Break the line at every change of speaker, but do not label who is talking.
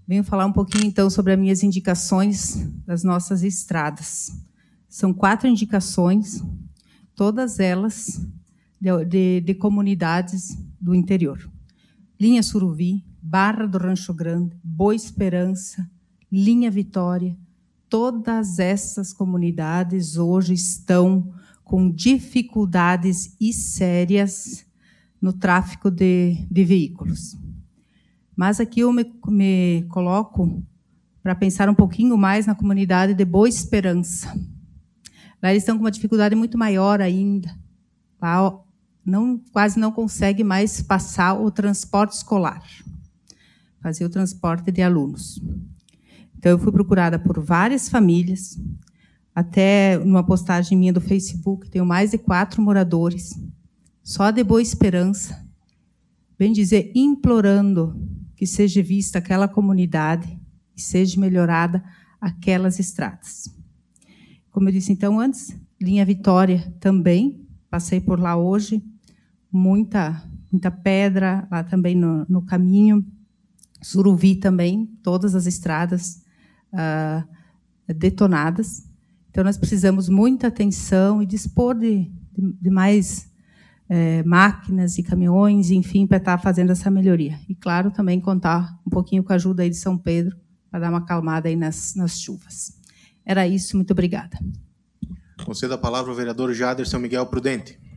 Venho falar um pouquinho, então, sobre as minhas indicações das nossas estradas. São 4 indicações, todas elas de comunidades do interior. Linha Suruvi, Barra do Rancho Grande, Boa Esperança, Linha Vitória, todas essas comunidades hoje estão com dificuldades e sérias no tráfego de veículos. Mas aqui eu me coloco para pensar um pouquinho mais na comunidade de Boa Esperança. Lá eles estão com uma dificuldade muito maior ainda. Lá quase não consegue mais passar o transporte escolar, fazer o transporte de alunos. Então, eu fui procurada por várias famílias, até numa postagem minha do Facebook, tenho mais de 4 moradores, só de Boa Esperança, bem dizer, implorando que seja vista aquela comunidade e seja melhorada aquelas estradas. Como eu disse então antes, Linha Vitória também, passei por lá hoje, muita pedra lá também no caminho. Suruvi também, todas as estradas detonadas. Então, nós precisamos muita atenção e dispor de mais máquinas e caminhões, enfim, para estar fazendo essa melhoria. E, claro, também contar um pouquinho com a ajuda aí de São Pedro, para dar uma acalmada aí nas chuvas. Era isso, muito obrigada.
Concedo a palavra ao vereador Jader São Miguel Prudente.